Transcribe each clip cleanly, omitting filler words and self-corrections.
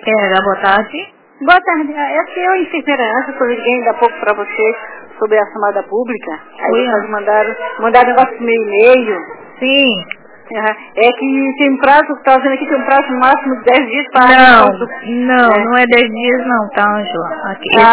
Boa tarde. Boa tarde. É que eu, enfermeira Ângela, eu liguei ainda há pouco para vocês sobre a chamada pública. Aí vocês mandaram negócio no meu e-mail. Sim. É que tem um prazo, está dizendo aqui, tem um prazo máximo de 10 dias para... Não é 10 dias não, tá, Ângela?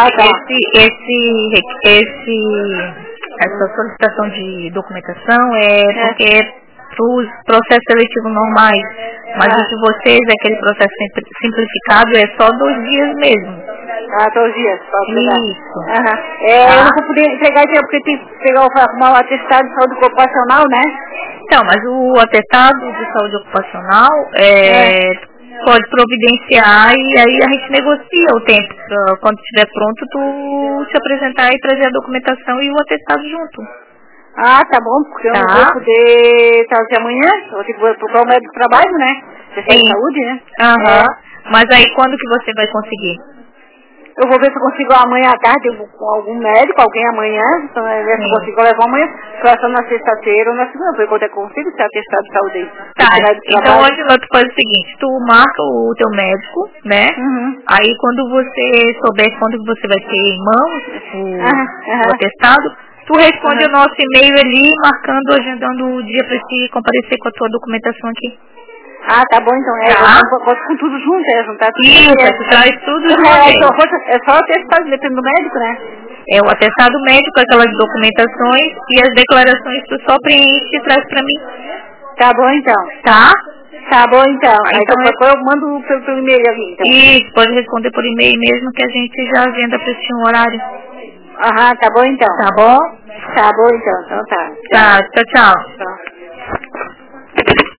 Essa solicitação de documentação é porque é para os processos seletivos normais, mas o de vocês, aquele processo simplificado, é só 2 dias mesmo. 2 dias, pode pegar. Isso. Eu não vou poder entregar aqui porque tem que arrumar o atestado de saúde ocupacional, né? Então, mas o atestado de saúde ocupacional pode providenciar e aí a gente negocia o tempo. Quando estiver pronto, tu te apresentar e trazer a documentação e o atestado junto. Tá bom, porque eu não vou poder trazer amanhã, eu tenho que procurar o médico do trabalho, né? Defesa de saúde, né? Mas aí quando que você vai conseguir? Eu vou ver se eu consigo amanhã à tarde com algum médico, alguém amanhã, então ver se eu consigo levar amanhã, só na sexta-feira ou na segunda, ver quando eu consigo se atestado de saúde aí. Então hoje tu faz o seguinte, tu marca o teu médico, né? Aí quando você souber quando você vai ter em mãos o atestado, tu responde o nosso e-mail ali, marcando, agendando o dia para te comparecer com a tua documentação aqui. Tá bom, então. Eu posso com tudo junto, juntar tudo. Isso, tu traz tudo junto. É só o atestado, depende do médico, né? É o atestado médico, aquelas documentações e as declarações tu só preenche e traz pra mim. Tá bom, então. Tá bom, então. Então eu mando pelo e-mail ali, então. Isso, pode responder por e-mail mesmo que a gente já agenda pra ti um horário. Tá bom, então. Tá bom? Tá bom, então. Então tá. Tchau.